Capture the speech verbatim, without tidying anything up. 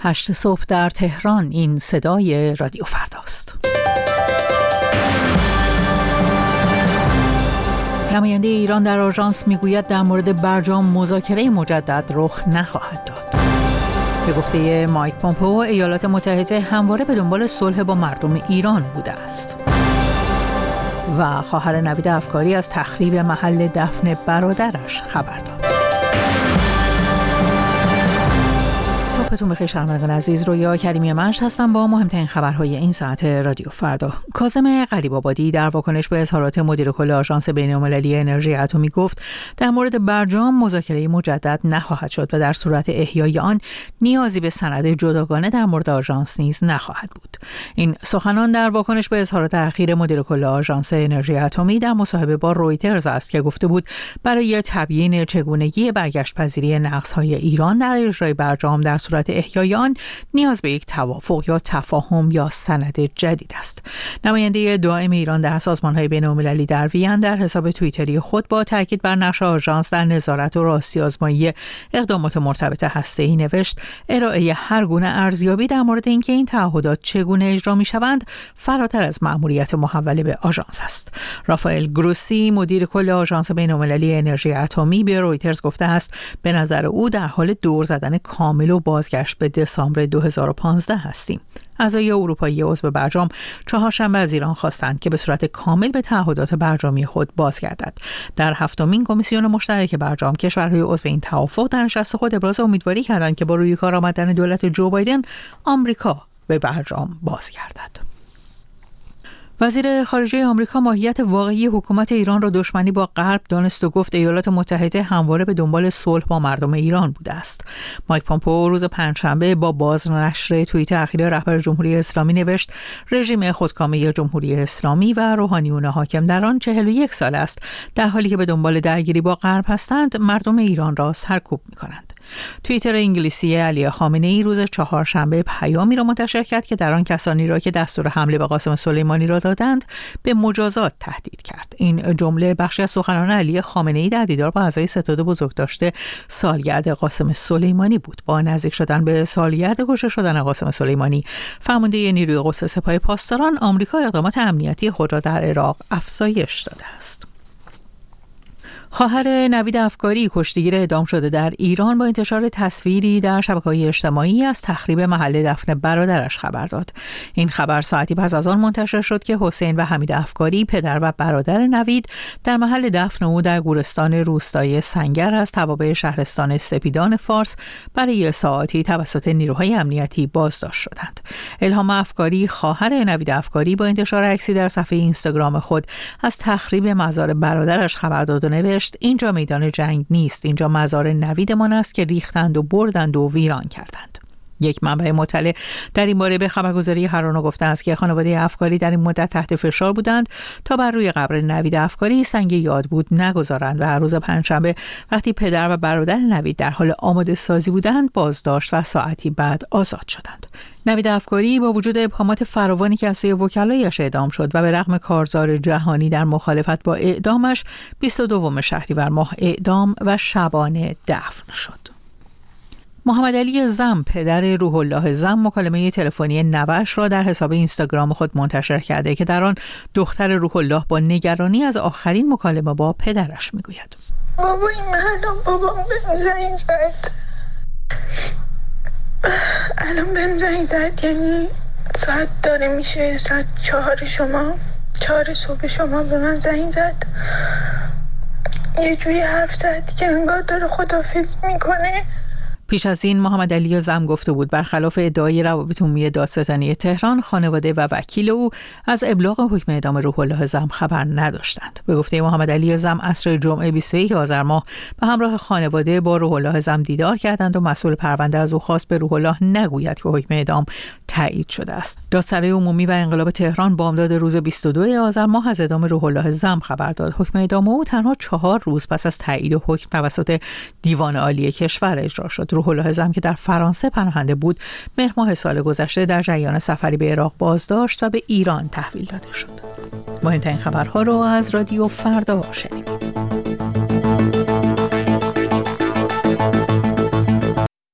هشت صبح در تهران. این صدای رادیو فرداست. نماینده ایران در آژانس میگوید در مورد برجام مذاکره مجدد رخ نخواهد داد. به گفته مایک پومپئو، ایالات متحده همواره به دنبال صلح با مردم ایران بوده است. و خواهر نوید افکاری از تخریب محل دفن برادرش خبر داد. صبحتون بخیر شنوندگان عزیز، رویا کریمی منش هستم با مهمترین خبرهای این ساعت رادیو فردا. کاظم غریب‌آبادی در واکنش به اظهارات مدیر کل آژانس بین‌المللی انرژی اتمی گفت در مورد برجام مذاکره مجدد نخواهد شد و در صورت احیای آن نیازی به سند جداگانه در مورد آژانس نیز نخواهد بود. این سخنان در واکنش به اظهارات اخیر مدیر کل آژانس انرژی اتمی در مصاحبه با رویترز است که گفته بود برای تبیین چگونگی برگشت‌پذیری نقص‌های ایران در اجرای برجام در صورت احیای آن نیاز به یک توافق یا تفاهم یا سند جدید است. نماینده دائم ایران در سازمان‌های بین‌المللی در وین در حساب توییتری خود با تاکید بر نقش آژانس در نظارت و راستی‌آزمایی اقدامات مرتبط هسته‌ای نوشت ارائه هر گونه ارزیابی در مورد اینکه این تعهدات چگونه اجرا می‌شوند فراتر از مأموریت محوله به آژانس است. رافائل گروسی مدیر کل آژانس بین‌المللی انرژی اتمی به رویترز گفته است به نظر او در حال دور زدن کامل و بازگشت به دسامبر دو هزار و پانزده هستیم. اعضای اروپایی عضو برجام چهارشنبه از ایران خواستند که به صورت کامل به تعهدات برجامی خود بازگردد. در هفتمین کمیسیون مشترک برجام کشورهای عضو این توافق در نشست خود ابراز امیدواری کردند که با روی کار آمدن دولت جو بایدن آمریکا به برجام بازگردد. وزیر خارجه آمریکا ماهیت واقعی حکومت ایران را دشمنی با غرب دانست و گفت ایالات متحده همواره به دنبال صلح با مردم ایران بوده است. مایک پومپئو روز پنجشنبه با بازنشر توییت اخیر رهبر جمهوری اسلامی نوشت رژیم خودکامه جمهوری اسلامی و روحانیون حاکم در آن چهل و یک سال است، در حالی که به دنبال درگیری با غرب هستند مردم ایران را سرکوب می‌کنند. توییتر انگلیسی علی خامنه‌ای روز چهارشنبه پیامی را منتشر کرد که در آن کسانی را که دستور حمله به قاسم سلیمانی را دادند به مجازات تهدید کرد. این جمله بخشی از سخنان علی خامنه‌ای در دیدار با اعضای ستاد بزرگداشت سالگرد قاسم سلیمانی بود. با نزدیک شدن به سالگرد کشته شدن قاسم سلیمانی، فرمانده نیروی قدس سپاه پاسداران آمریکا اقدامات امنیتی خود را در عراق افزایش داده است. خواهر نوید افکاری کشتیگیر اعدام شده در ایران با انتشار تصویری در شبکه‌های اجتماعی از تخریب محل دفن برادرش خبر داد. این خبر ساعتی پس از آن منتشر شد که حسین و حمید افکاری پدر و برادر نوید در محل دفن او در گورستان روستای سنگر از توابع شهرستان سپیدان فارس برای ساعاتی توسط نیروهای امنیتی بازداشت شدند. الهام افکاری خواهر نوید افکاری با انتشار عکسی در صفحه اینستاگرام خود از تخریب مزار برادرش خبر داد و نوشت اینجا میدان جنگ نیست، اینجا مزار نویدمان است که ریختند و بردند و ویران کردند. یک منبع مطلع در این باره به خبرگزاری هرانا گفته است که خانواده افکاری در این مدت تحت فشار بودند تا بر روی قبر نوید افکاری سنگ یاد بود نگذارند و هر روز پنجشنبه وقتی پدر و برادر نوید در حال آماده سازی بودند بازداشت و ساعتی بعد آزاد شدند. نوید افکاری با وجود ابهامات فراوانی که از سوی وکلایش اعدام شد و به رغم کارزار جهانی در مخالفت با اعدامش بیست و دوم شهریور ماه اعدام و شبانه دفن شد. محمد علی زم پدر روح الله زم مکالمه تلفنی نوه‌اش را در حساب اینستاگرام خود منتشر کرده که در آن دختر روح الله با نگرانی از آخرین مکالمه با پدرش میگوید بابا این الان بابام بهم زنگ زد الان بهم زنگ زد یعنی ساعت داره میشه ساعت چهار شما چهار صبح شما به من زنگ زد یه جوری حرف زد که انگار داره خداحافظی میکنه. پیش از این محمد علی زم گفته بود برخلاف ادعای روابط عمومی دادستانی تهران خانواده و وکیل او از ابلاغ حکم اعدام روح الله زم خبر نداشتند. به گفته محمد علی زم عصر جمعه بیست و یک آذر ماه به همراه خانواده با روح الله زم دیدار کردند و مسئول پرونده از او خواست به روح الله نگوید که حکم اعدام تایید شده است. دادسرای عمومی و انقلاب تهران بامداد روز بیست و دو آذر ماه از اعدام روح الله زم خبر داد. حکم اعدام او تنها چهار روز پس از تایید حکم توسط دیوان عالی کشور اجرا شد. روح الله زم که در فرانسه پناهنده بود مهر ماه سال گذشته در جریان سفری به عراق بازداشت و به ایران تحویل داده شد. مهمترین خبرها رو از رادیو فردا شنیدید.